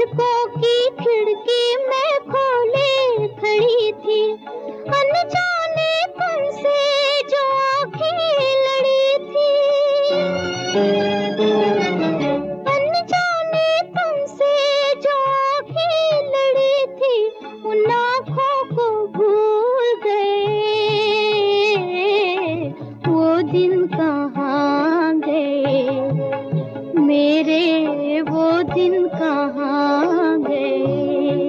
पलकों की खिड़की में खोले खड़ी थी, अनजाने तुमसे जो आँखें लड़ी थी, अनजाने तुमसे जो आँखें लड़ी थी, उन आँखों को भूल गए, वो दिन कहाँ गए मेरे, वो दिन कहाँ गए।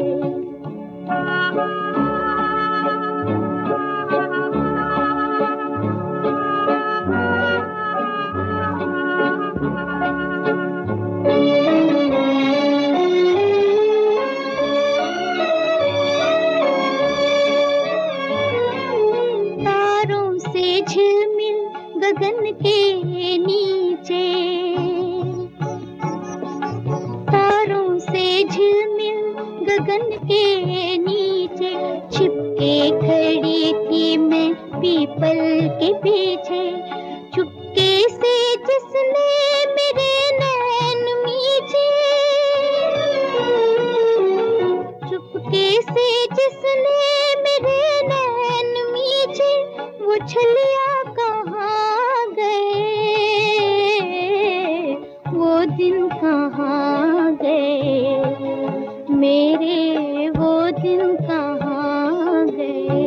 तारों से झिलमिल गगन के नीचे, तारों से झिलमिल गगन के नीचे, छिपके खड़ी थी मैं पीपल के पीछे, चुपके से जिसने मेरे नैन मीचे, चुपके से जिसने मेरे नैन मीचे, वो छलिया कहाँ गए, वो दिन कहाँ गए मेरे, वो दिन कहाँ गए।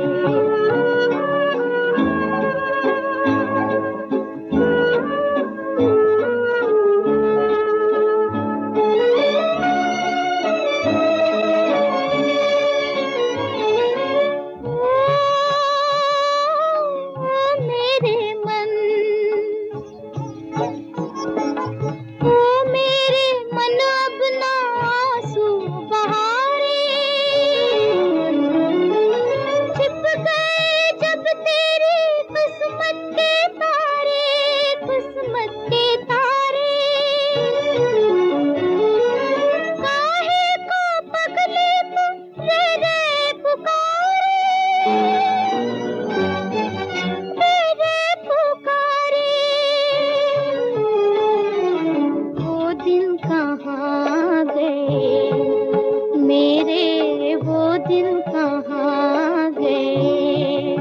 मेरे वो दिन कहाँ गए,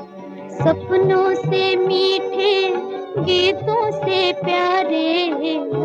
सपनों से मीठे गीतों से प्यारे